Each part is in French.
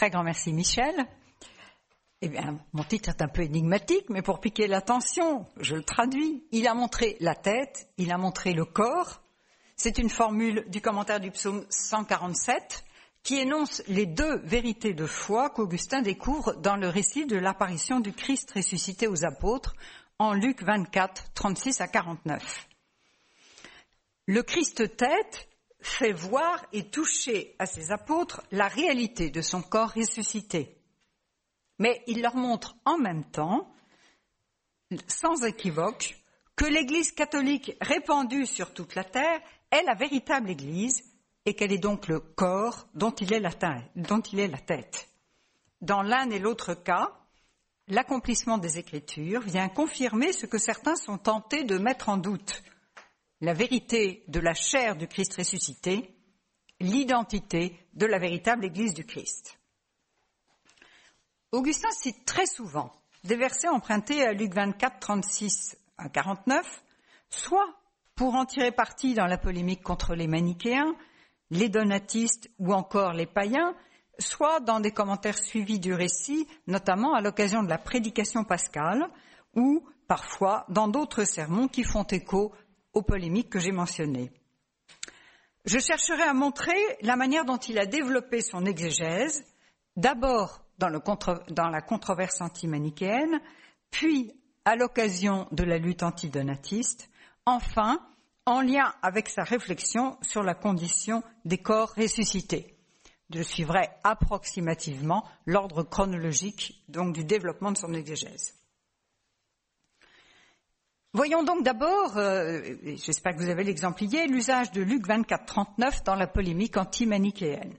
Très grand merci Michel. Eh bien, mon titre est un peu énigmatique, mais pour piquer l'attention, je le traduis. Il a montré la tête, il a montré le corps. C'est une formule du commentaire du psaume 147 qui énonce les deux vérités de foi qu'Augustin découvre dans le récit de l'apparition du Christ ressuscité aux apôtres en Luc 24, 36 à 49. Le Christ tête fait voir et toucher à ses apôtres la réalité de son corps ressuscité. Mais il leur montre en même temps, sans équivoque, que l'Église catholique répandue sur toute la terre est la véritable Église et qu'elle est donc le corps dont il est la tête. Dans l'un et l'autre cas, l'accomplissement des Écritures vient confirmer ce que certains sont tentés de mettre en doute, la vérité de la chair du Christ ressuscité, l'identité de la véritable Église du Christ. Augustin cite très souvent des versets empruntés à Luc 24, 36 à 49, soit pour en tirer parti dans la polémique contre les manichéens, les donatistes ou encore les païens, soit dans des commentaires suivis du récit, notamment à l'occasion de la prédication pascale, ou parfois dans d'autres sermons qui font écho aux polémiques que j'ai mentionnées. Je chercherai à montrer la manière dont il a développé son exégèse, d'abord dans la controverse anti-manichéenne, puis à l'occasion de la lutte antidonatiste, enfin en lien avec sa réflexion sur la condition des corps ressuscités. Je suivrai approximativement l'ordre chronologique donc du développement de son exégèse. Voyons donc d'abord, j'espère que vous avez l'exemplier, l'usage de Luc 24, 39 dans la polémique anti-manichéenne.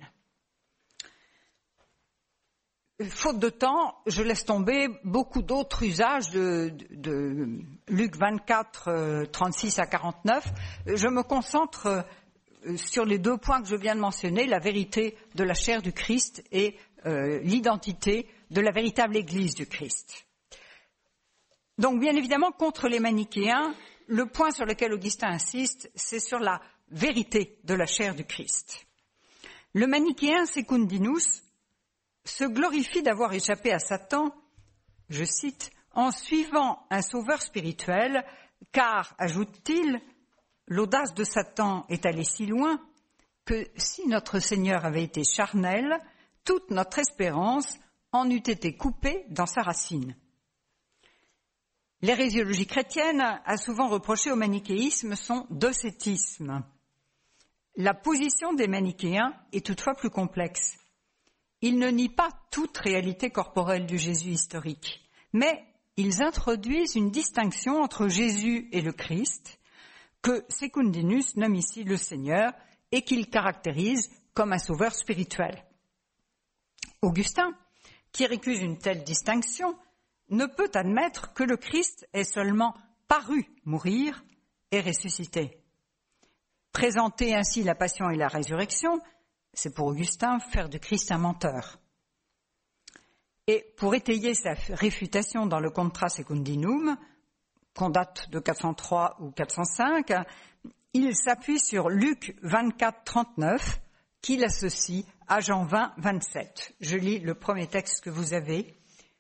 Faute de temps, je laisse tomber beaucoup d'autres usages de Luc 24, 36 à 49. Je me concentre sur les deux points que je viens de mentionner, la vérité de la chair du Christ et l'identité de la véritable Église du Christ. Donc, bien évidemment, contre les manichéens, le point sur lequel Augustin insiste, c'est sur la vérité de la chair du Christ. Le manichéen Secundinus se glorifie d'avoir échappé à Satan, je cite, en suivant un sauveur spirituel, car, ajoute-t-il, l'audace de Satan est allée si loin que si notre Seigneur avait été charnel, toute notre espérance en eût été coupée dans sa racine. L'hérésiologie chrétienne a souvent reproché au manichéisme son docétisme. La position des manichéens est toutefois plus complexe. Ils ne nient pas toute réalité corporelle du Jésus historique, mais ils introduisent une distinction entre Jésus et le Christ, que Secundinus nomme ici le Seigneur, et qu'il caractérise comme un sauveur spirituel. Augustin, qui récuse une telle distinction, ne peut admettre que le Christ ait seulement paru mourir et ressusciter. Présenter ainsi la passion et la résurrection, c'est pour Augustin faire du Christ un menteur. Et pour étayer sa réfutation dans le Contra Secundinum, qu'on date de 403 ou 405, il s'appuie sur Luc 24, 39, qu'il associe à Jean 20, 27. Je lis le premier texte que vous avez.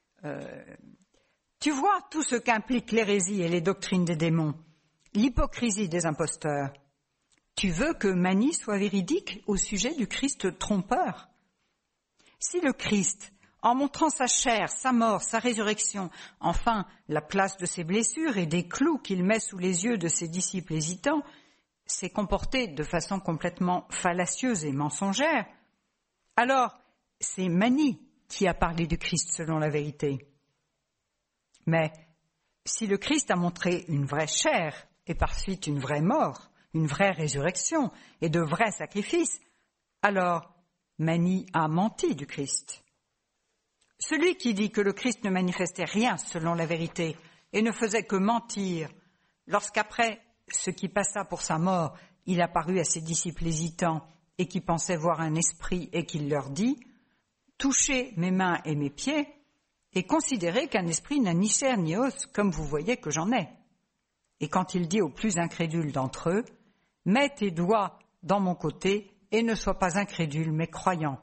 Tu vois tout ce qu'impliquent l'hérésie et les doctrines des démons, l'hypocrisie des imposteurs. Tu veux que Manie soit véridique au sujet du Christ trompeur? Si le Christ, en montrant sa chair, sa mort, sa résurrection, enfin la place de ses blessures et des clous qu'il met sous les yeux de ses disciples hésitants, s'est comporté de façon complètement fallacieuse et mensongère, alors c'est Manie qui a parlé du Christ selon la vérité. Mais si le Christ a montré une vraie chair et par suite une vraie mort, une vraie résurrection et de vrais sacrifices, alors Manie a menti du Christ. Celui qui dit que le Christ ne manifestait rien selon la vérité et ne faisait que mentir, lorsqu'après ce qui passa pour sa mort, il apparut à ses disciples hésitants et qui pensaient voir un esprit et qu'il leur dit « Touchez mes mains et mes pieds et considérez qu'un esprit n'a ni chair ni os, comme vous voyez que j'en ai. » Et quand il dit aux plus incrédules d'entre eux « Mets tes doigts dans mon côté et ne sois pas incrédule mais croyant.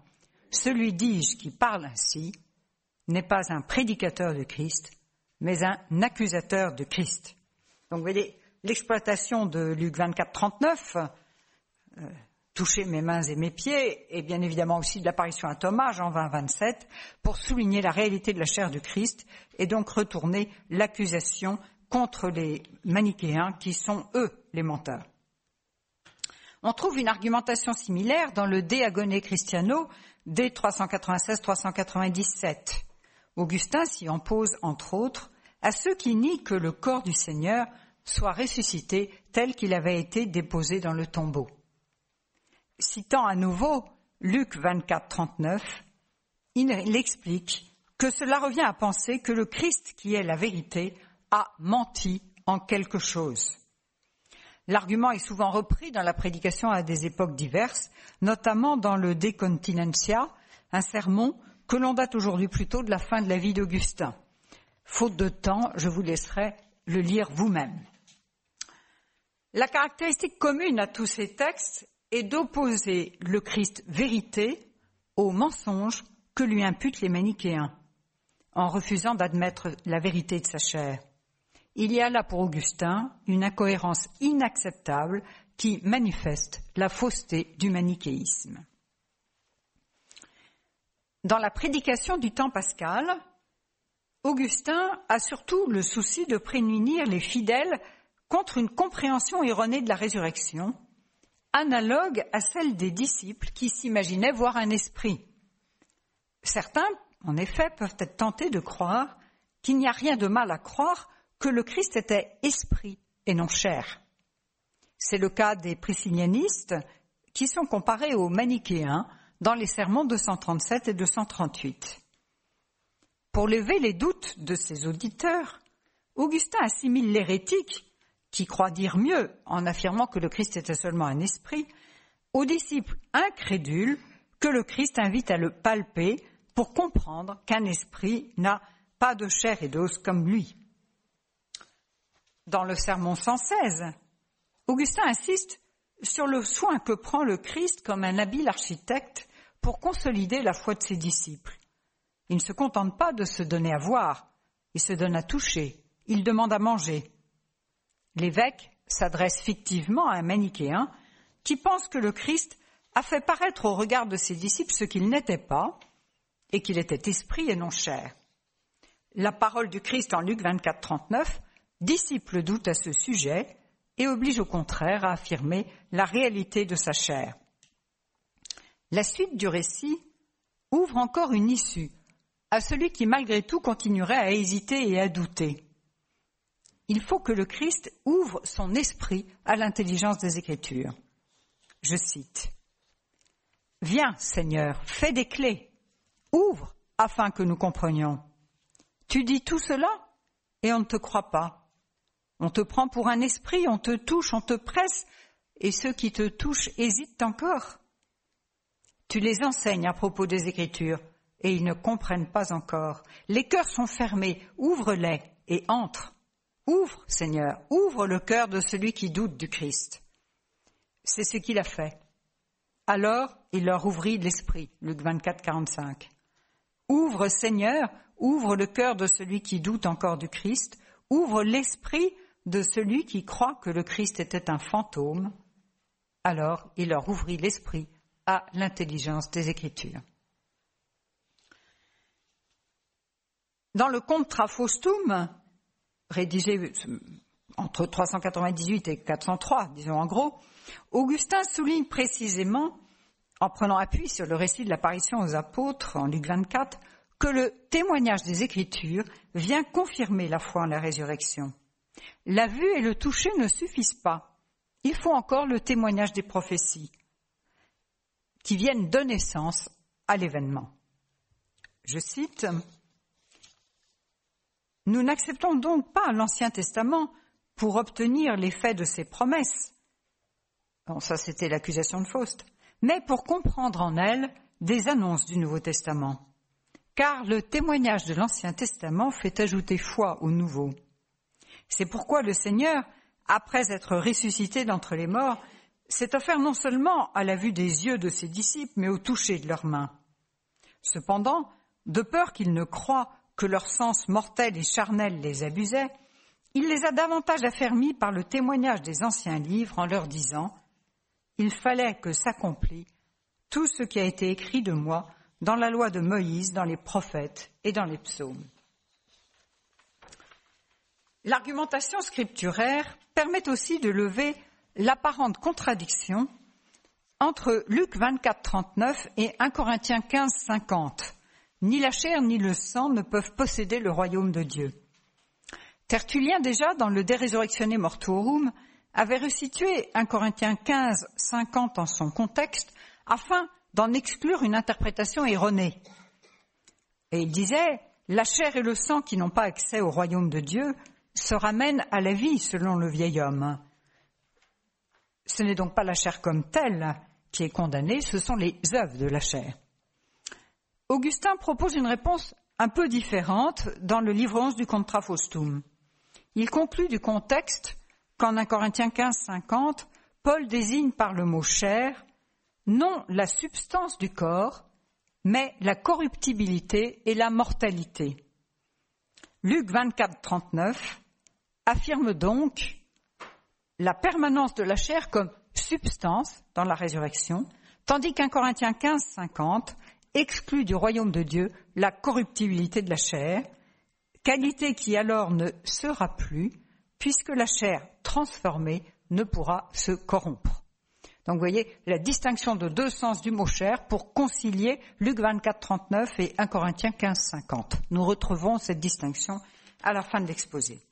celui, dis-je, qui parle ainsi, n'est pas un prédicateur de Christ, mais un accusateur de Christ. Donc vous voyez, l'exploitation de Luc 24, 39, toucher mes mains et mes pieds, et bien évidemment aussi de l'apparition à Thomas, Jean 20, 27, pour souligner la réalité de la chair du Christ, et donc retourner l'accusation contre les manichéens qui sont, eux, les menteurs. On trouve une argumentation similaire dans le De Agone Christiano, dès 396-397. Augustin s'y oppose, entre autres, à ceux qui nient que le corps du Seigneur soit ressuscité tel qu'il avait été déposé dans le tombeau. Citant à nouveau Luc 24, 39, il explique que cela revient à penser que le Christ, qui est la vérité, a menti en quelque chose. L'argument est souvent repris dans la prédication à des époques diverses, notamment dans le De Continentia, un sermon que l'on date aujourd'hui plutôt de la fin de la vie d'Augustin. Faute de temps, je vous laisserai le lire vous-même. La caractéristique commune à tous ces textes est d'opposer le Christ vérité au mensonge que lui imputent les manichéens, en refusant d'admettre la vérité de sa chair. Il y a là pour Augustin une incohérence inacceptable qui manifeste la fausseté du manichéisme. Dans la prédication du temps pascal, Augustin a surtout le souci de prémunir les fidèles contre une compréhension erronée de la résurrection, analogue à celle des disciples qui s'imaginaient voir un esprit. Certains, en effet, peuvent être tentés de croire qu'il n'y a rien de mal à croire que le Christ était esprit et non chair. C'est le cas des priscillianistes qui sont comparés aux manichéens dans les sermons 237 et 238. Pour lever les doutes de ses auditeurs, Augustin assimile l'hérétique, qui croit dire mieux en affirmant que le Christ était seulement un esprit, aux disciples incrédules que le Christ invite à le palper pour comprendre qu'un esprit n'a pas de chair et d'os comme lui. Dans le sermon 116, Augustin insiste sur le soin que prend le Christ comme un habile architecte pour consolider la foi de ses disciples. Il ne se contente pas de se donner à voir, il se donne à toucher, il demande à manger. L'évêque s'adresse fictivement à un manichéen qui pense que le Christ a fait paraître au regard de ses disciples ce qu'il n'était pas et qu'il était esprit et non chair. La parole du Christ en Luc 24, 39 dissipe le doute à ce sujet et oblige au contraire à affirmer la réalité de sa chair. La suite du récit ouvre encore une issue à celui qui malgré tout continuerait à hésiter et à douter. Il faut que le Christ ouvre son esprit à l'intelligence des Écritures. Je cite : « Viens, Seigneur, fais des clés, ouvre afin que nous comprenions. Tu dis tout cela et on ne te croit pas. On te prend pour un esprit, on te touche, on te presse, et ceux qui te touchent hésitent encore. Tu les enseignes à propos des Écritures, et ils ne comprennent pas encore. Les cœurs sont fermés, ouvre-les et entre. Ouvre, Seigneur, ouvre le cœur de celui qui doute du Christ. » C'est ce qu'il a fait. Alors, il leur ouvrit l'esprit, Luc 24, 45. Ouvre, Seigneur, ouvre le cœur de celui qui doute encore du Christ, ouvre l'esprit de celui qui croit que le Christ était un fantôme. Alors, il leur ouvrit l'esprit à l'intelligence des Écritures. Dans le Contra Faustum, rédigé entre 398 et 403, disons en gros, Augustin souligne précisément, en prenant appui sur le récit de l'apparition aux apôtres en Luc 24, que le témoignage des Écritures vient confirmer la foi en la résurrection. La vue et le toucher ne suffisent pas. Il faut encore le témoignage des prophéties qui viennent donner sens à l'événement. Je cite : « Nous n'acceptons donc pas l'Ancien Testament pour obtenir l'effet de ses promesses. » Bon, ça c'était l'accusation de Faust. « Mais pour comprendre en elle des annonces du Nouveau Testament. Car le témoignage de l'Ancien Testament fait ajouter foi au Nouveau. C'est pourquoi le Seigneur, après être ressuscité d'entre les morts, s'est offert non seulement à la vue des yeux de ses disciples, mais au toucher de leurs mains. Cependant, de peur qu'ils ne croient que leur sens mortel et charnel les abusait, il les a davantage affermis par le témoignage des anciens livres en leur disant « Il fallait que s'accomplît tout ce qui a été écrit de moi dans la loi de Moïse, dans les prophètes et dans les psaumes. » L'argumentation scripturaire permet aussi de lever l'apparente contradiction entre Luc 24, 39 et 1 Corinthiens 15, 50. Ni la chair ni le sang ne peuvent posséder le royaume de Dieu. Tertullien, déjà, dans le De Resurrectione Mortuorum, avait resitué 1 Corinthiens 15, 50 en son contexte, afin d'en exclure une interprétation erronée. Et il disait, la chair et le sang qui n'ont pas accès au royaume de Dieu se ramènent à la vie selon le vieil homme. Ce n'est donc pas la chair comme telle qui est condamnée, ce sont les œuvres de la chair. Augustin propose une réponse un peu différente dans le livre 11 du Contra Faustum. Il conclut du contexte qu'en 1 Corinthiens 15, 50, Paul désigne par le mot chair non la substance du corps, mais la corruptibilité et la mortalité. Luc 24, 39 affirme donc la permanence de la chair comme substance dans la résurrection, tandis qu'un Corinthiens 15, 50 exclut du royaume de Dieu la corruptibilité de la chair, qualité qui alors ne sera plus, puisque la chair transformée ne pourra se corrompre. Donc vous voyez la distinction de deux sens du mot chair pour concilier Luc 24, 39 et 1 Corinthiens 15, 50. Nous retrouvons cette distinction à la fin de l'exposé.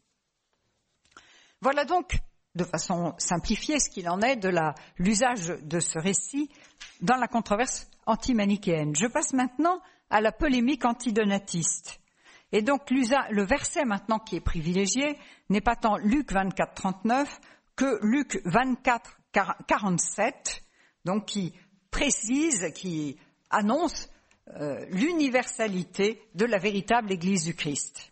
Voilà donc, de façon simplifiée, ce qu'il en est de l'usage de ce récit dans la controverse antimanichéenne. Je passe maintenant à la polémique antidonatiste. Et donc le verset maintenant qui est privilégié n'est pas tant Luc 24, 39 que Luc 24, 47, donc qui précise, qui annonce l'universalité de la véritable Église du Christ.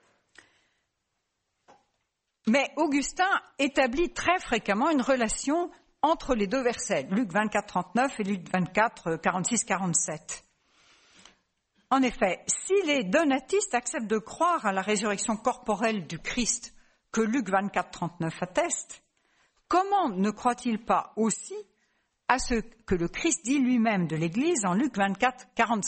Mais Augustin établit très fréquemment une relation entre les deux versets, Luc 24, 39 et Luc 24, 46, 47. En effet, si les donatistes acceptent de croire à la résurrection corporelle du Christ que Luc 24, 39 atteste, comment ne croient-ils pas aussi à ce que le Christ dit lui-même de l'Église en Luc 24, 47 ?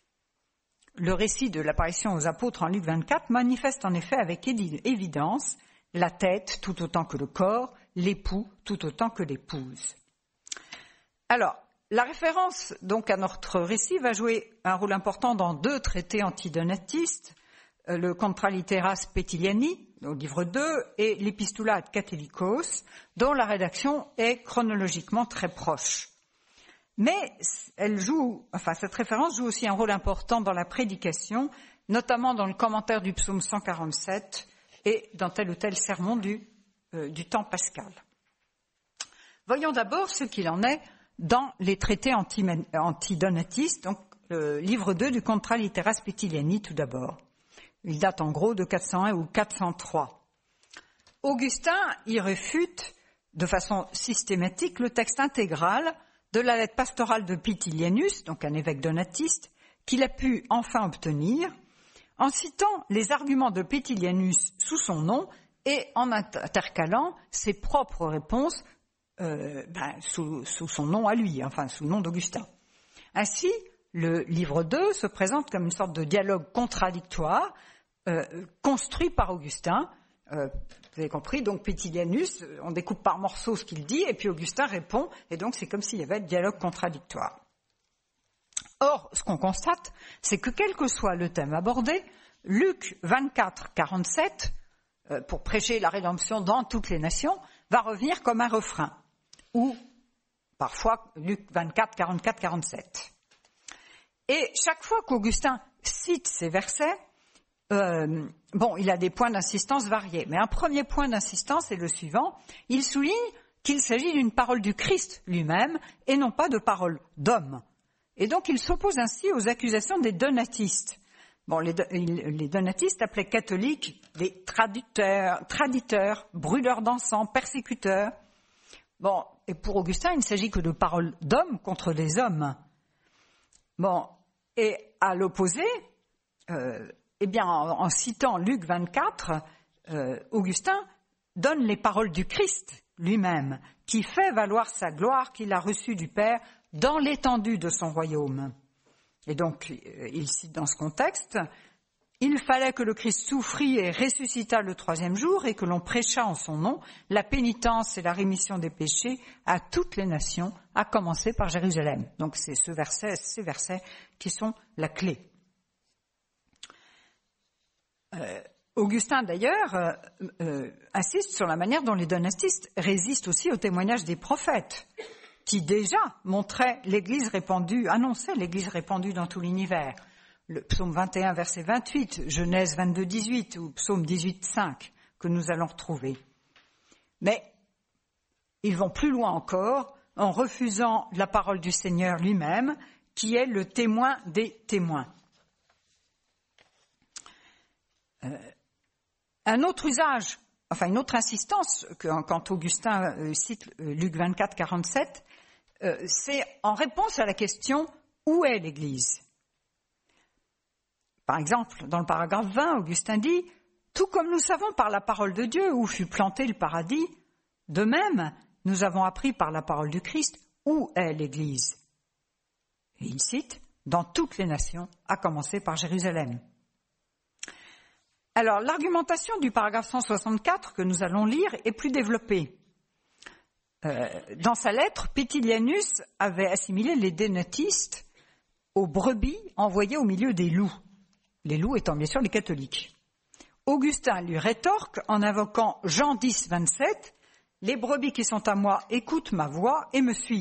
Le récit de l'apparition aux apôtres en Luc 24 manifeste en effet avec évidence la tête tout autant que le corps, l'époux tout autant que l'épouse. Alors, la référence donc à notre récit va jouer un rôle important dans deux traités antidonatistes, le Contra Litteras Petiliani, au livre 2, et l'Epistula ad Catholicos, dont la rédaction est chronologiquement très proche. Mais cette référence joue aussi un rôle important dans la prédication, notamment dans le commentaire du psaume 147 et dans tel ou tel sermon du temps pascal. Voyons d'abord ce qu'il en est dans les traités antidonatistes, donc le livre 2 du Contra Litteras Petiliani tout d'abord. Il date en gros de 401 ou 403. Augustin y réfute de façon systématique le texte intégral de la lettre pastorale de Pitilianus, donc un évêque donatiste, qu'il a pu enfin obtenir, en citant les arguments de Pitilianus sous son nom et en intercalant ses propres réponses sous son nom à lui, enfin sous le nom d'Augustin. Ainsi, le livre 2 se présente comme une sorte de dialogue contradictoire construit par Augustin. Vous avez compris, donc Pitilianus, on découpe par morceaux ce qu'il dit, et puis Augustin répond, et donc c'est comme s'il y avait un dialogue contradictoire. Or, ce qu'on constate, c'est que quel que soit le thème abordé, Luc 24, 47, pour prêcher la rédemption dans toutes les nations, va revenir comme un refrain, ou parfois Luc 24, 44, 47. Et chaque fois qu'Augustin cite ces versets, il a des points d'insistance variés, mais un premier point d'insistance est le suivant. Il souligne qu'il s'agit d'une parole du Christ lui-même et non pas de parole d'homme. Et donc il s'oppose ainsi aux accusations des donatistes. Les donatistes appelaient catholiques des traditeurs, brûleurs d'encens, persécuteurs. Et pour Augustin, il ne s'agit que de paroles d'hommes contre des hommes. Et à l'opposé, en citant Luc 24, Augustin donne les paroles du Christ lui-même, qui fait valoir sa gloire qu'il a reçue du Père dans l'étendue de son royaume. Et donc, il cite dans ce contexte, « Il fallait que le Christ souffrit et ressuscitât le 3e jour et que l'on prêchât en son nom la pénitence et la rémission des péchés à toutes les nations, à commencer par Jérusalem. » Donc, c'est ces versets qui sont la clé. Augustin, d'ailleurs, insiste sur la manière dont les donatistes résistent aussi au témoignage des prophètes, qui déjà montraient l'Église répandue, annonçaient l'Église répandue dans tout l'univers. Le psaume 21, verset 28, Genèse 22, 18 ou psaume 18, 5, que nous allons retrouver. Mais ils vont plus loin encore en refusant la parole du Seigneur lui-même, qui est le témoin des témoins. Un autre usage, une autre insistance quand Augustin cite Luc 24, 47, c'est en réponse à la question « Où est l'Église ?» Par exemple, dans le paragraphe 20, Augustin dit « Tout comme nous savons par la parole de Dieu où fut planté le paradis, de même, nous avons appris par la parole du Christ où est l'Église. » Et il cite « Dans toutes les nations, à commencer par Jérusalem. » Alors, l'argumentation du paragraphe 164 que nous allons lire est plus développée. Dans sa lettre, Pétilianus avait assimilé les donatistes aux brebis envoyées au milieu des loups. Les loups étant bien sûr les catholiques. Augustin lui rétorque en invoquant Jean 10, 27, « Les brebis qui sont à moi écoutent ma voix et me suivent. »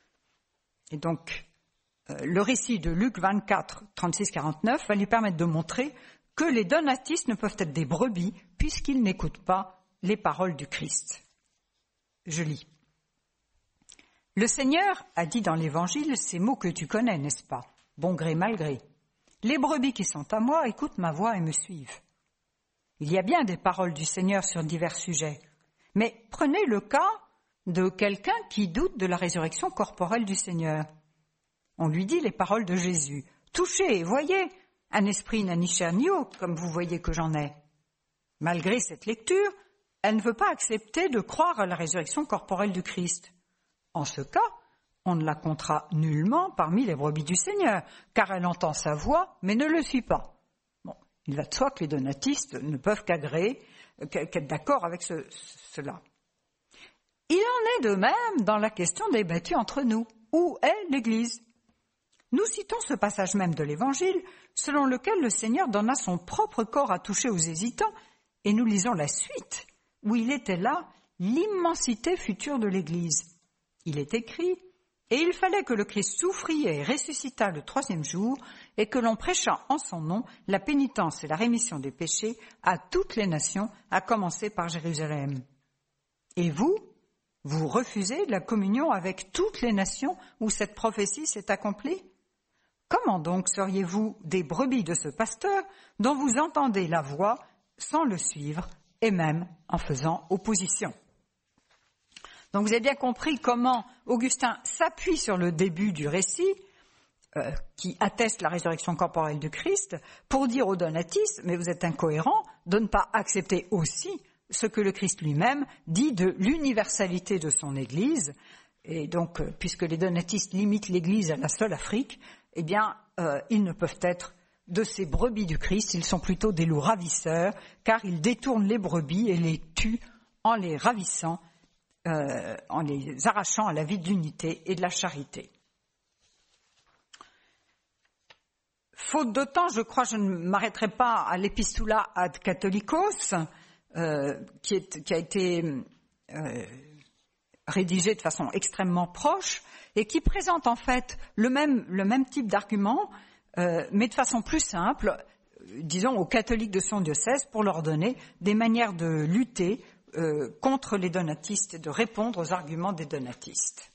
Et donc, le récit de Luc 24, 36, 49 va lui permettre de montrer que les donatistes ne peuvent être des brebis puisqu'ils n'écoutent pas les paroles du Christ. Je lis. « Le Seigneur a dit dans l'Évangile ces mots que tu connais, n'est-ce pas? Bon gré, mal gré. Les brebis qui sont à moi écoutent ma voix et me suivent. Il y a bien des paroles du Seigneur sur divers sujets, mais prenez le cas de quelqu'un qui doute de la résurrection corporelle du Seigneur. On lui dit les paroles de Jésus. Touchez, voyez, un esprit n'a ni chair ni eau, comme vous voyez que j'en ai. Malgré cette lecture, elle ne veut pas accepter de croire à la résurrection corporelle du Christ. En ce cas, on ne la comptera nullement parmi les brebis du Seigneur, car elle entend sa voix, mais ne le suit pas. Bon, il va de soi que les donatistes ne peuvent qu'être d'accord avec cela. Il en est de même dans la question débattue entre nous. Où est l'Église? Nous citons ce passage même de l'Évangile, selon lequel le Seigneur donna son propre corps à toucher aux hésitants, et nous lisons la suite, où il était là, l'immensité future de l'Église. Il est écrit, « Et il fallait que le Christ souffrit et ressuscitât le 3e jour, et que l'on prêchât en son nom la pénitence et la rémission des péchés à toutes les nations, à commencer par Jérusalem. Et vous refusez la communion avec toutes les nations où cette prophétie s'est accomplie? Comment donc seriez-vous des brebis de ce pasteur dont vous entendez la voix sans le suivre et même en faisant opposition ?» Donc vous avez bien compris comment Augustin s'appuie sur le début du récit qui atteste la résurrection corporelle du Christ pour dire aux donatistes « mais vous êtes incohérents de ne pas accepter aussi ce que le Christ lui-même dit de l'universalité de son Église. » Et donc, puisque les donatistes limitent l'Église à la seule Afrique, eh bien, ils ne peuvent être de ces brebis du Christ, ils sont plutôt des loups ravisseurs, car ils détournent les brebis et les tuent en les ravissant, en les arrachant à la vie d'unité et de la charité. Faute de temps, je crois que je ne m'arrêterai pas à l'Epistula ad Catholicos, qui a été rédigé de façon extrêmement proche et qui présente en fait le même type d'argument, mais de façon plus simple, disons aux catholiques de son diocèse, pour leur donner des manières de lutter contre les donatistes et de répondre aux arguments des donatistes.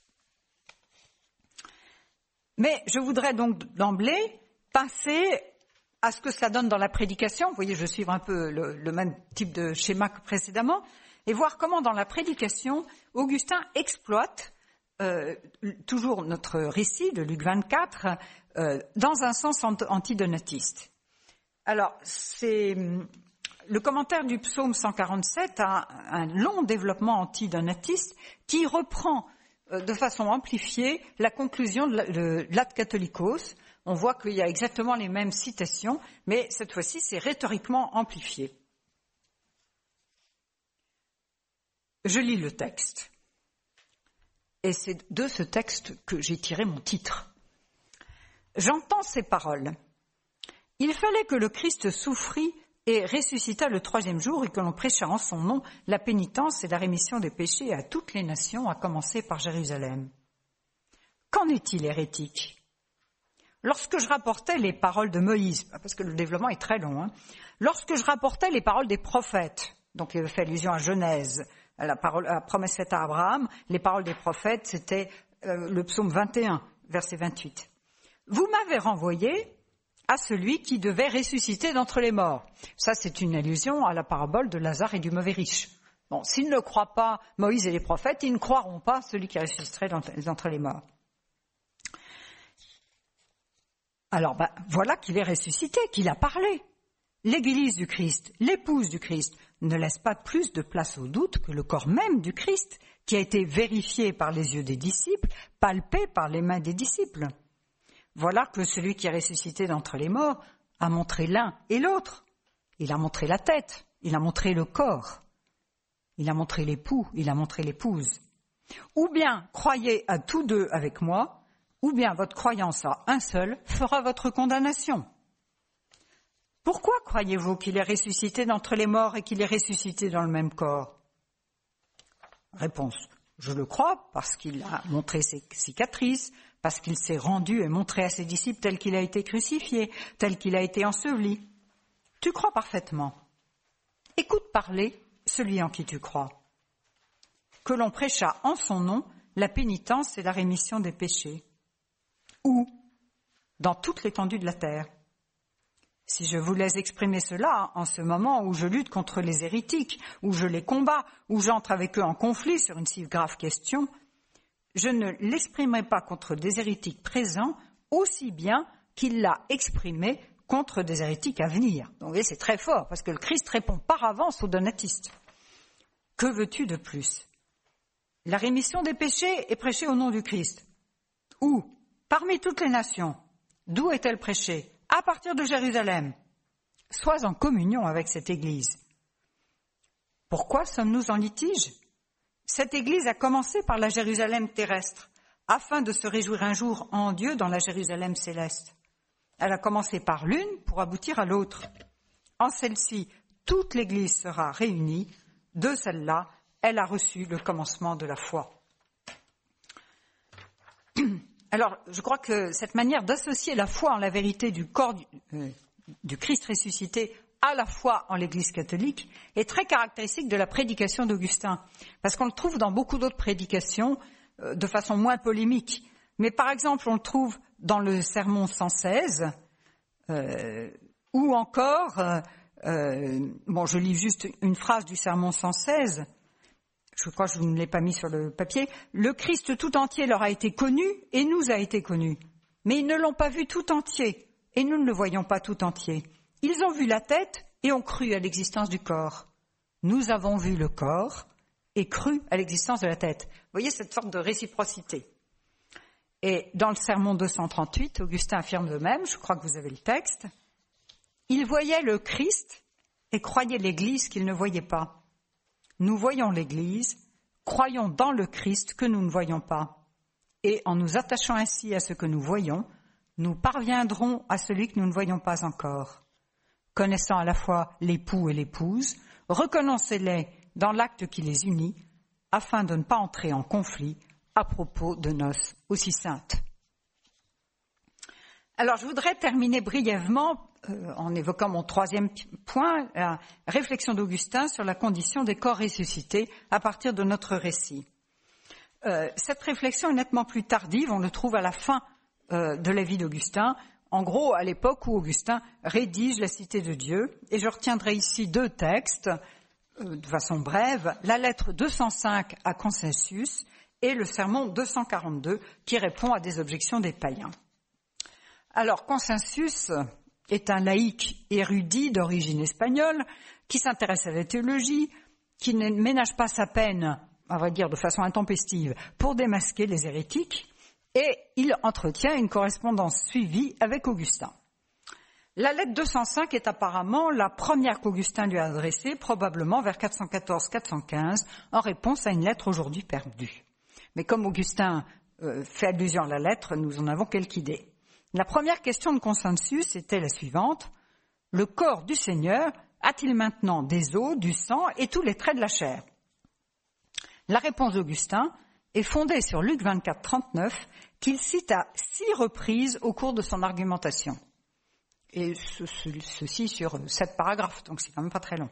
Mais je voudrais donc d'emblée passer à ce que cela donne dans la prédication. Vous voyez, je suis un peu le même type de schéma que précédemment, et voir comment dans la prédication, Augustin exploite toujours notre récit de Luc 24, dans un sens antidonatiste. Alors, le commentaire du psaume 147 a un long développement antidonatiste qui reprend de façon amplifiée la conclusion de l'Ad Catholicos. On voit qu'il y a exactement les mêmes citations, mais cette fois-ci, c'est rhétoriquement amplifié. Je lis le texte. Et c'est de ce texte que j'ai tiré mon titre. J'entends ces paroles. Il fallait que le Christ souffrit et ressuscita le 3e jour et que l'on prêchât en son nom la pénitence et la rémission des péchés à toutes les nations, à commencer par Jérusalem. Qu'en est-il, hérétique ? Lorsque je rapportais les paroles de Moïse, parce que le développement est très long, lorsque je rapportais les paroles des prophètes, donc il fait allusion à Genèse, la promesse faite à Abraham, les paroles des prophètes, c'était le psaume 21, verset 28. Vous m'avez renvoyé à celui qui devait ressusciter d'entre les morts. Ça, c'est une allusion à la parabole de Lazare et du mauvais riche. Bon, s'ils ne croient pas Moïse et les prophètes, ils ne croiront pas celui qui ressusciterait d'entre les morts. Alors, voilà qu'il est ressuscité, qu'il a parlé. L'Église du Christ, l'épouse du Christ, ne laisse pas plus de place au doute que le corps même du Christ, qui a été vérifié par les yeux des disciples, palpé par les mains des disciples. Voilà que celui qui est ressuscité d'entre les morts a montré l'un et l'autre. Il a montré la tête, il a montré le corps, il a montré l'époux, il a montré l'épouse. Ou bien croyez à tous deux avec moi, ou bien votre croyance à un seul fera votre condamnation. Pourquoi croyez-vous qu'il est ressuscité d'entre les morts et qu'il est ressuscité dans le même corps ? Réponse. Je le crois parce qu'il a montré ses cicatrices, parce qu'il s'est rendu et montré à ses disciples tel qu'il a été crucifié, tel qu'il a été enseveli. Tu crois parfaitement. Écoute parler celui en qui tu crois. Que l'on prêchât en son nom la pénitence et la rémission des péchés. Où ? Dans toute l'étendue de la terre. Si je voulais exprimer cela en ce moment où je lutte contre les hérétiques, où je les combats, où j'entre avec eux en conflit sur une si grave question, je ne l'exprimerai pas contre des hérétiques présents aussi bien qu'il l'a exprimé contre des hérétiques à venir. Donc vous voyez, c'est très fort, parce que le Christ répond par avance aux donatistes. Que veux-tu de plus ? La rémission des péchés est prêchée au nom du Christ. Où ? Parmi toutes les nations. D'où est-elle prêchée ? À partir de Jérusalem. Sois en communion avec cette Église. Pourquoi sommes-nous en litige ? Cette Église a commencé par la Jérusalem terrestre, afin de se réjouir un jour en Dieu dans la Jérusalem céleste. Elle a commencé par l'une pour aboutir à l'autre. En celle-ci, toute l'Église sera réunie. De celle-là, elle a reçu le commencement de la foi. Alors, je crois que cette manière d'associer la foi en la vérité du corps du Christ ressuscité à la foi en l'Église catholique est très caractéristique de la prédication d'Augustin, parce qu'on le trouve dans beaucoup d'autres prédications de façon moins polémique. Mais par exemple, on le trouve dans le Sermon 116, ou encore, je lis juste une phrase du Sermon 116, je crois que je ne l'ai pas mis sur le papier. Le Christ tout entier leur a été connu et nous a été connu. Mais ils ne l'ont pas vu tout entier et nous ne le voyons pas tout entier. Ils ont vu la tête et ont cru à l'existence du corps. Nous avons vu le corps et cru à l'existence de la tête. Vous voyez cette sorte de réciprocité. Et dans le Sermon 238, Augustin affirme de même, je crois que vous avez le texte, « Ils voyaient le Christ et croyaient l'Église qu'ils ne voyaient pas. Nous voyons l'Église, croyons dans le Christ que nous ne voyons pas. Et en nous attachant ainsi à ce que nous voyons, nous parviendrons à celui que nous ne voyons pas encore. Connaissant à la fois l'époux et l'épouse, reconnaissez-les dans l'acte qui les unit, afin de ne pas entrer en conflit à propos de noces aussi saintes. » Alors, je voudrais terminer brièvement en évoquant mon troisième point, la réflexion d'Augustin sur la condition des corps ressuscités à partir de notre récit. Cette réflexion est nettement plus tardive, on le trouve à la fin de la vie d'Augustin, en gros à l'époque où Augustin rédige la Cité de Dieu, et je retiendrai ici deux textes, de façon brève, la lettre 205 à Consensus et le sermon 242 qui répond à des objections des païens. Alors, Consensus est un laïc érudit d'origine espagnole qui s'intéresse à la théologie, qui ne ménage pas sa peine, à vrai dire de façon intempestive, pour démasquer les hérétiques, et il entretient une correspondance suivie avec Augustin. La lettre 205 est apparemment la première qu'Augustin lui a adressée, probablement vers 414-415, en réponse à une lettre aujourd'hui perdue. Mais comme Augustin fait allusion à la lettre, nous en avons quelque idée. La première question de Consensus était la suivante. Le corps du Seigneur a-t-il maintenant des os, du sang et tous les traits de la chair? La réponse d'Augustin est fondée sur Luc 24, 39, qu'il cite à 6 reprises au cours de son argumentation. Et ceci sur 7 paragraphes, donc c'est quand même pas très long.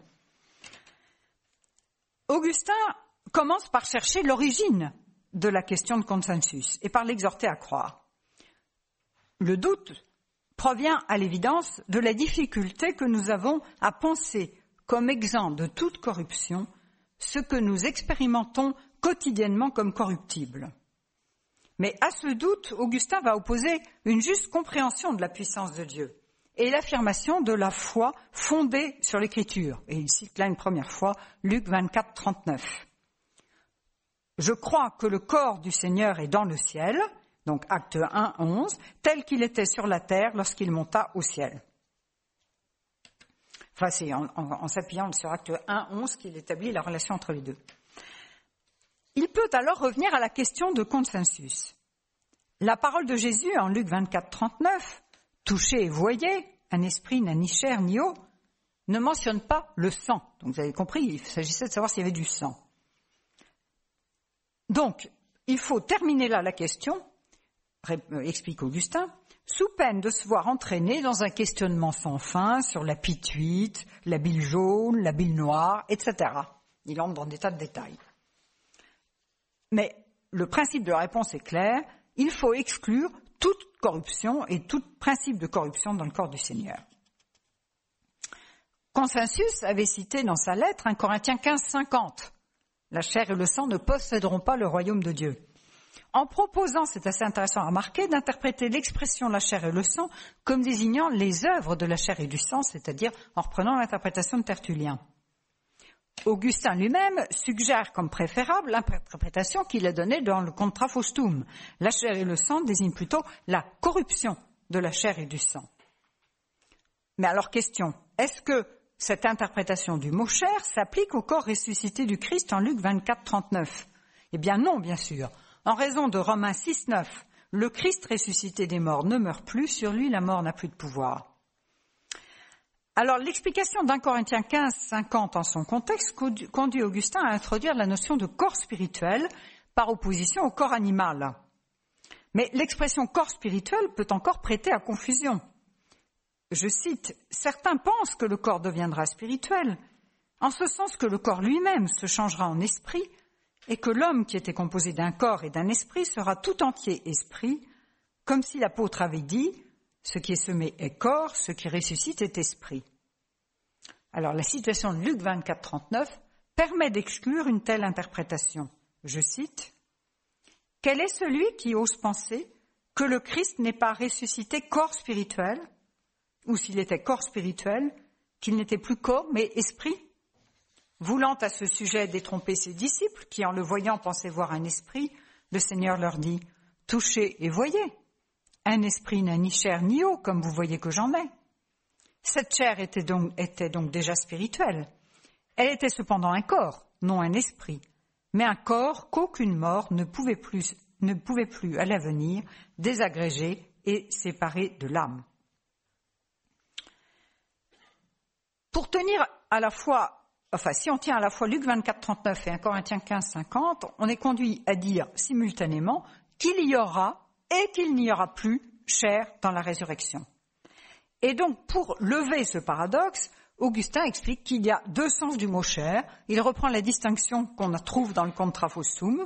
Augustin commence par chercher l'origine de la question de Consensus et par l'exhorter à croire. Le doute provient à l'évidence de la difficulté que nous avons à penser comme exempt de toute corruption ce que nous expérimentons quotidiennement comme corruptible. Mais à ce doute, Augustin va opposer une juste compréhension de la puissance de Dieu et l'affirmation de la foi fondée sur l'Écriture. Et il cite là une première fois Luc 24, 39. Je crois que le corps du Seigneur est dans le ciel, donc acte 1, 11, tel qu'il était sur la terre lorsqu'il monta au ciel. Enfin, c'est en s'appuyant sur acte 1, 11 qu'il établit la relation entre les deux. Il peut alors revenir à la question de Consensus. La parole de Jésus en Luc 24, 39, touchez et voyez, un esprit n'a ni chair ni eau, ne mentionne pas le sang. Donc vous avez compris, il s'agissait de savoir s'il y avait du sang. Donc, il faut terminer là la question, explique Augustin, sous peine de se voir entraîné dans un questionnement sans fin sur la pituite, la bile jaune, la bile noire, etc. Il entre dans des tas de détails. Mais le principe de la réponse est clair, il faut exclure toute corruption et tout principe de corruption dans le corps du Seigneur. Consensus avait cité dans sa lettre 1 Corinthiens 15, 50. La chair et le sang ne posséderont pas le royaume de Dieu. En proposant, c'est assez intéressant à remarquer, d'interpréter l'expression la chair et le sang comme désignant les œuvres de la chair et du sang, c'est-à-dire en reprenant l'interprétation de Tertullien. Augustin lui-même suggère comme préférable l'interprétation qu'il a donnée dans le Contra Faustum. La chair et le sang désignent plutôt la corruption de la chair et du sang. Mais alors question, est-ce que cette interprétation du mot chair s'applique au corps ressuscité du Christ en Luc 24, 39 ? Eh bien non, bien sûr. En raison de Romains 6, 9, le Christ ressuscité des morts ne meurt plus, sur lui la mort n'a plus de pouvoir. Alors, l'explication d'1 Corinthiens 15, 50 en son contexte conduit Augustin à introduire la notion de corps spirituel par opposition au corps animal. Mais l'expression corps spirituel peut encore prêter à confusion. Je cite, « Certains pensent que le corps deviendra spirituel, en ce sens que le corps lui-même se changera en esprit et que l'homme qui était composé d'un corps et d'un esprit sera tout entier esprit, comme si l'apôtre avait dit « Ce qui est semé est corps, ce qui ressuscite est esprit. » Alors, la citation de Luc 24, 39 permet d'exclure une telle interprétation. Je cite, « Quel est celui qui ose penser que le Christ n'est pas ressuscité corps spirituel, ou s'il était corps spirituel, qu'il n'était plus corps mais esprit ?» Voulant à ce sujet détromper ses disciples, qui en le voyant pensaient voir un esprit, le Seigneur leur dit, « Touchez et voyez. Un esprit n'a ni chair ni eau, comme vous voyez que j'en ai. » Cette chair était donc déjà spirituelle. Elle était cependant un corps, non un esprit, mais un corps qu'aucune mort ne pouvait plus à l'avenir désagréger et séparer de l'âme. Pour tenir à la fois, si on tient à la fois Luc 24, 39 et 1 Corinthiens 15, 50, on est conduit à dire simultanément qu'il y aura et qu'il n'y aura plus chair dans la résurrection. Et donc, pour lever ce paradoxe, Augustin explique qu'il y a 2 sens du mot chair. Il reprend la distinction qu'on trouve dans le Contra Faustum.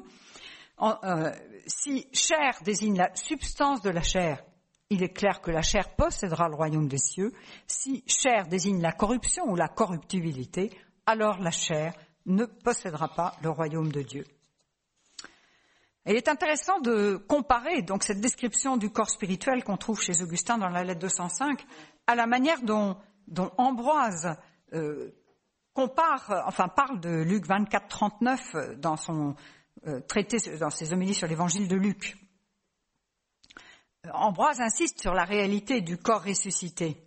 Si chair désigne la substance de la chair, il est clair que la chair possédera le royaume des cieux. Si chair désigne la corruption ou la corruptibilité, alors la chair ne possédera pas le royaume de Dieu. Et il est intéressant de comparer donc cette description du corps spirituel qu'on trouve chez Augustin dans la lettre 205 à la manière dont Ambroise parle de Luc 24, 39 dans son traité, dans ses homélies sur l'évangile de Luc. Ambroise insiste sur la réalité du corps ressuscité.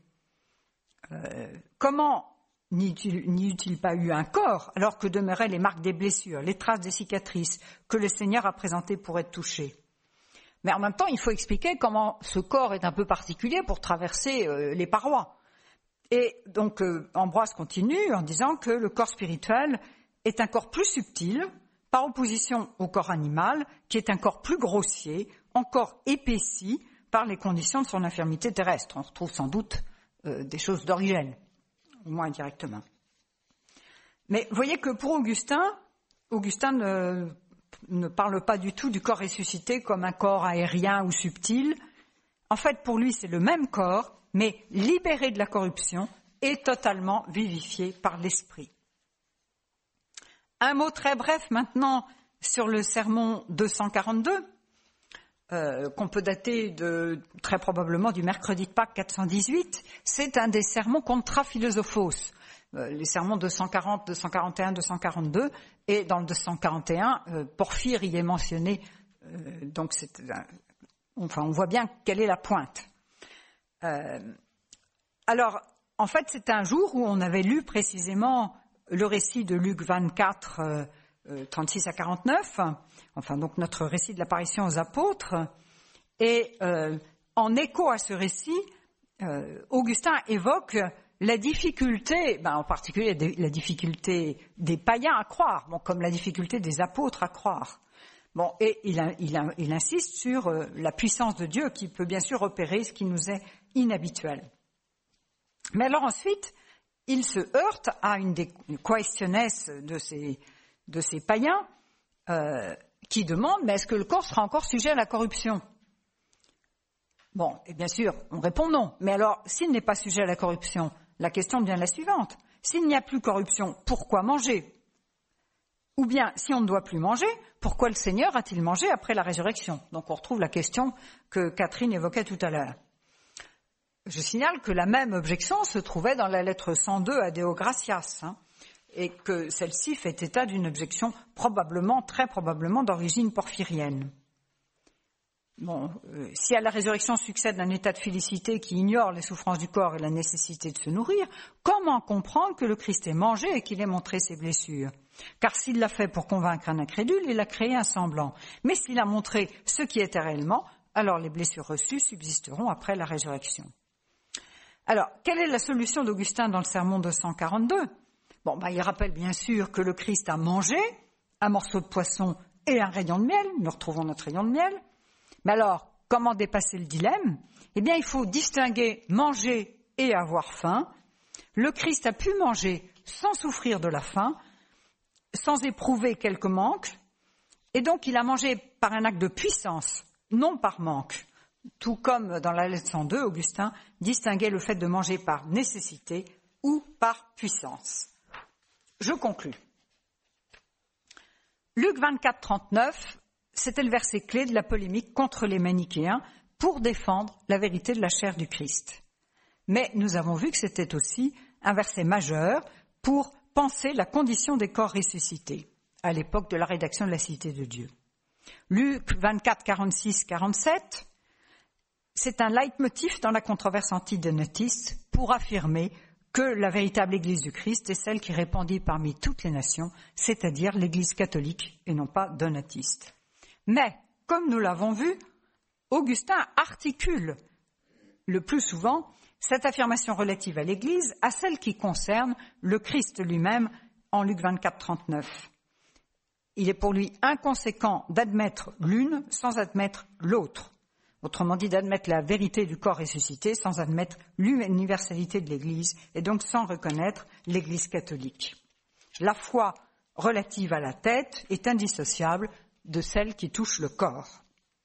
Comment n'y eût-il pas eu un corps alors que demeuraient les marques des blessures, les traces des cicatrices que le Seigneur a présentées pour être touché? Mais en même temps, il faut expliquer comment ce corps est un peu particulier pour traverser les parois. Et donc, Ambroise continue en disant que le corps spirituel est un corps plus subtil, par opposition au corps animal, qui est un corps plus grossier, encore épaissi par les conditions de son infirmité terrestre. On retrouve sans doute des choses d'origine, au moins indirectement. Mais voyez que pour Augustin ne parle pas du tout du corps ressuscité comme un corps aérien ou subtil. En fait, pour lui, c'est le même corps, mais libéré de la corruption et totalement vivifié par l'esprit. Un mot très bref maintenant sur le sermon 242, qu'on peut dater très probablement du mercredi de Pâques 418. C'est un des sermons contra philosophos, les sermons 240, 241, 242, et dans le 241, Porphyre y est mentionné, donc on voit bien quelle est la pointe. Alors, en fait, c'est un jour où on avait lu précisément le récit de Luc 24, 36 à 49, donc notre récit de l'apparition aux apôtres, et en écho à ce récit, Augustin évoque la difficulté, en particulier la difficulté des païens à croire, comme la difficulté des apôtres à croire. Et il insiste sur la puissance de Dieu qui peut bien sûr opérer ce qui nous est inhabituel. Mais alors ensuite, il se heurte à une des questionnes de ces païens qui demandent, mais est-ce que le corps sera encore sujet à la corruption? Et bien sûr, on répond non. Mais alors, s'il n'est pas sujet à la corruption, la question devient la suivante. S'il n'y a plus corruption, pourquoi manger? Ou bien, si on ne doit plus manger, pourquoi le Seigneur a-t-il mangé après la résurrection? Donc on retrouve la question que Catherine évoquait tout à l'heure. Je signale que la même objection se trouvait dans la lettre 102 à Deo Gratias, et que celle-ci fait état d'une objection très probablement d'origine porphyrienne. Si à la résurrection succède un état de félicité qui ignore les souffrances du corps et la nécessité de se nourrir, comment comprendre que le Christ ait mangé et qu'il ait montré ses blessures? Car s'il l'a fait pour convaincre un incrédule, il a créé un semblant. Mais s'il a montré ce qui était réellement, alors les blessures reçues subsisteront après la résurrection. Alors, quelle est la solution d'Augustin dans le sermon 242? Il rappelle bien sûr que le Christ a mangé un morceau de poisson et un rayon de miel. Nous retrouvons notre rayon de miel. Mais alors, comment dépasser le dilemme? Il faut distinguer manger et avoir faim. Le Christ a pu manger sans souffrir de la faim, sans éprouver quelque manque, et donc il a mangé par un acte de puissance, non par manque. Tout comme dans la lettre 102, Augustin distinguait le fait de manger par nécessité ou par puissance. Je conclus. Luc 24, 39, c'était le verset clé de la polémique contre les manichéens pour défendre la vérité de la chair du Christ. Mais nous avons vu que c'était aussi un verset majeur pour penser la condition des corps ressuscités à l'époque de la rédaction de la Cité de Dieu. Luc 24, 46, 47, c'est un leitmotiv dans la controverse antidonatiste pour affirmer que la véritable Église du Christ est celle qui répandit parmi toutes les nations, c'est-à-dire l'Église catholique et non pas donatiste. Mais, comme nous l'avons vu, Augustin articule le plus souvent cette affirmation relative à l'Église à celle qui concerne le Christ lui-même en Luc 24, 39. Il est pour lui inconséquent d'admettre l'une sans admettre l'autre. Autrement dit, d'admettre la vérité du corps ressuscité sans admettre l'universalité de l'Église et donc sans reconnaître l'Église catholique. La foi relative à la tête est indissociable de celle qui touche le corps.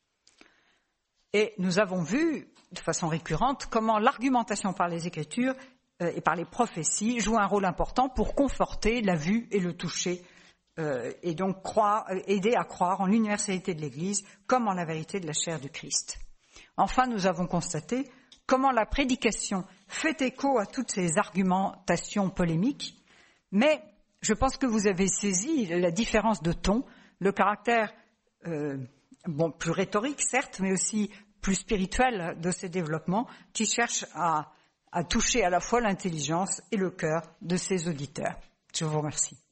Et nous avons vu de façon récurrente comment l'argumentation par les Écritures et par les prophéties joue un rôle important pour conforter la vue et le toucher et donc aider à croire en l'universalité de l'Église comme en la vérité de la chair du Christ. Enfin, nous avons constaté comment la prédication fait écho à toutes ces argumentations polémiques, mais je pense que vous avez saisi la différence de ton, le caractère plus rhétorique certes, mais aussi plus spirituel de ces développements qui cherchent à toucher à la fois l'intelligence et le cœur de ses auditeurs. Je vous remercie.